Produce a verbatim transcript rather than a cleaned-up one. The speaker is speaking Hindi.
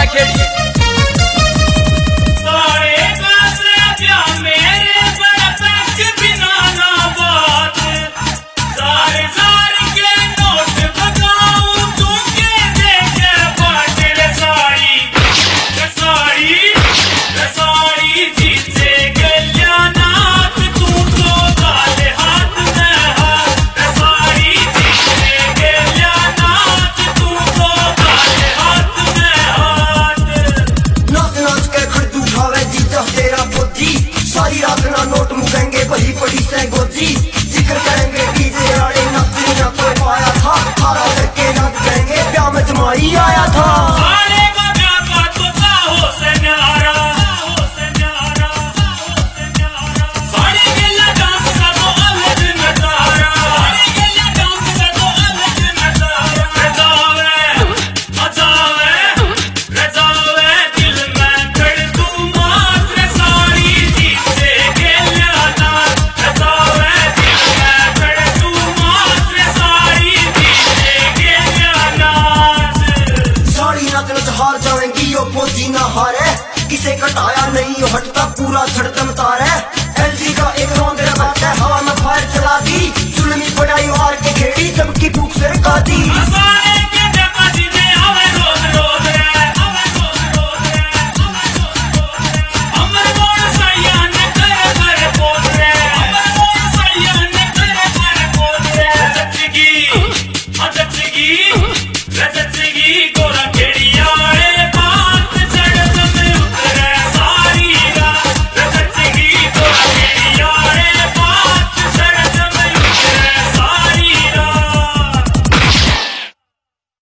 वाला खेल सारी रात ना नोट मुकेंगे वही पड़ी से गोजी जिक्र करेंगे डीजे वाले नकली ना कोई पाया था थारा करके लग जाएंगे प्यार में जमाई आया था।